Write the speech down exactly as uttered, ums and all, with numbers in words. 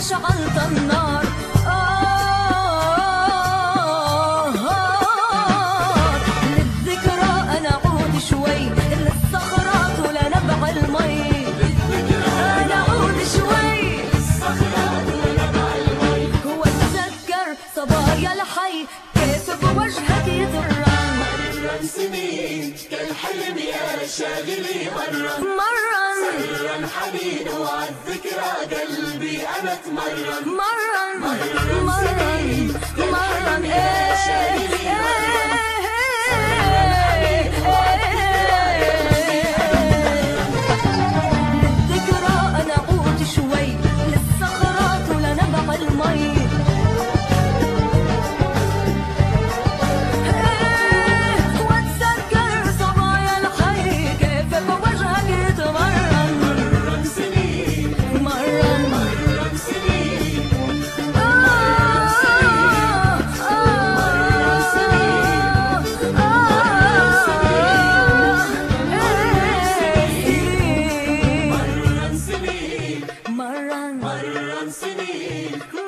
شعلت النار. آه آه للذكرى أنا أعود شوي للصخرات ولنبع المي. أنا أعود شوي للصخرات ولنبع المي. وأتذكر صبايا الحي كيف بوجهك يترن. مرن سنين كالحلم يا شاغلي مرن مرن مرن حنين وعالذكرى قلبي أنا اتمرن. مرن مرن مرن إيه للذكرى أنا أعود شوي للصخرات ولنبع المي. وأتذكر صبايا الحي كيف بوجهك يتمرن. مرن سنين مرن مرن سنين مرن مرن سنين